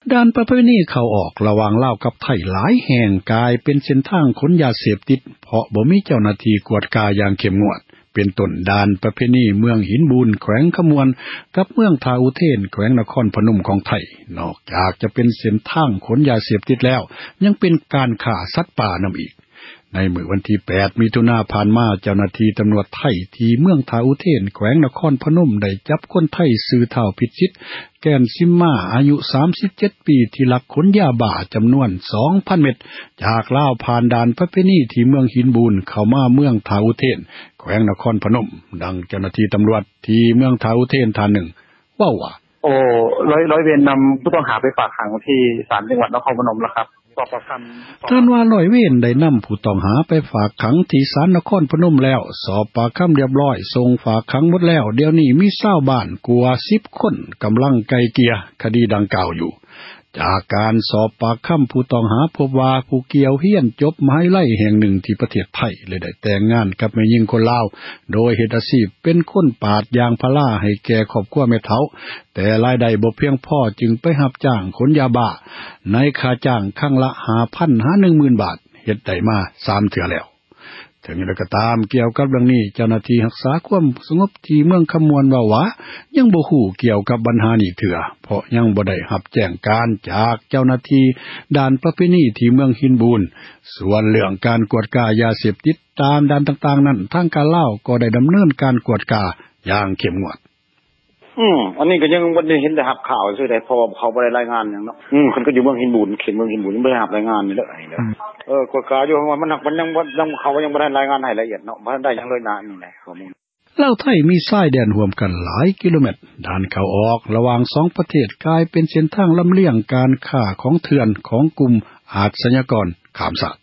ด้านประเพณีเข้าออกระหว่างลาวกับไทยหลายแห่งกลายเป็นเส้นทางขนยาเสพติดเพราะบ่มีเจ้าหน้าที่กวดกาอย่างเข้มงวดเป็นต้นด่านประเพณีเมืองหินบูนแขวงขมวนกับเมืองทาอุเทนแขวงนครพนมของไทยนอกจากจะเป็นเส้นทางขนยาเสพติดแล้วยังเป็นการฆ่าสัตว์ป่านำอีกในมื้อวันที่8มิถุนายนผ่านมาเจ้าหน้าที่ตำรวจไทยที่เมืองทาอุเทนแขวงนครพนมได้จับคนไทยซื้อเท่าผิดชิดแก่นซิมมาอายุ37ปีที่ลักขนยาบ้าจำนวน 2,000 เม็ดจากลาวผ่านด่านประเพณีที่เมืองหินบูนเข้ามาเมืองทาอุเทนแขวงนครพนมดังเจ้าหน้าที่ตำรวจที่เมืองทาอุเทนท่านหนึ่งว่าร้อยเวรนำผู้ต้องหาไปฝากขังที่ศาลจังหวัดนครพนมแล้วครับสอบปากคำท่านว่าร้อยเวรได้นำผู้ต้องหาไปฝากขังที่ศาลนครพนมแล้วสอบปากคำเรียบร้อยส่งฝากขังหมดแล้วเดี๋ยวนี้มีชาวบ้านกว่า10คนกำลังไกลเกลี่ยคดีดังกล่าวอยู่จากการสอบปากคำผู้ต้องหาพบว่าผู้เกี่ยวเฮียนจบมหาวิทยาลัยแห่งหนึ่งที่ประเทศไทยเลยได้แต่งงานกับแม่หญิงคนลาวโดยเฮ็ดอาชีพเป็นคนปาดยางพาราให้แก่ครอบครัวแม่เฒ่าแต่รายได้บ่เพียงพอจึงไปรับจ้างขนยาบ้าในค่าจ้างครั้งละ 5,000 หา 10,000 บาทเฮ็ดได้มา3เทื่อแล้วถึงแล้วก็ตามเกี่ยวกับเรื่องนี้เจ้าหน้าที่รักษาความสงบที่เมืองขมวนว่ายังบ่ฮู้เกี่ยวกับปัญหานี้เถื่อเพราะยังบ่ได้รับแจ้งการจากเจ้าหน้าที่ด่านประเพณีที่เมืองหินบูนส่วนเรื่องการกวดกายาเสพติดตามด่านต่างๆนั้นทางการลาวก็ได้ดำเนินการกวดกาอย่างเข้มงวดอันนี้ก็ยังบ่ได้เห็นได้รับข่าวซื่อได้เพราะเขาบ่ได้รายงานหยังเนาะเพิ่นก็อยู่เมืองหินบูนเขตเมืองหินบูนยังบ่ได้รับรายงานนี่เด้อกฎกาอยู่ว่ามันยังเขายังบ่ได้รายงานให้ละเอียดเนาะบ่ได้ยังเลยนะนี่แหละข้อมูลลาวไทยมีชายแดนร่วมกันหลายกิโลเมตรด่านเข้าออกระหว่าง2ประเทศกลายเป็นเส้นทางลำเลียงการค้าของเถื่อนของกลุ่มอาชญากรข้ามชาติ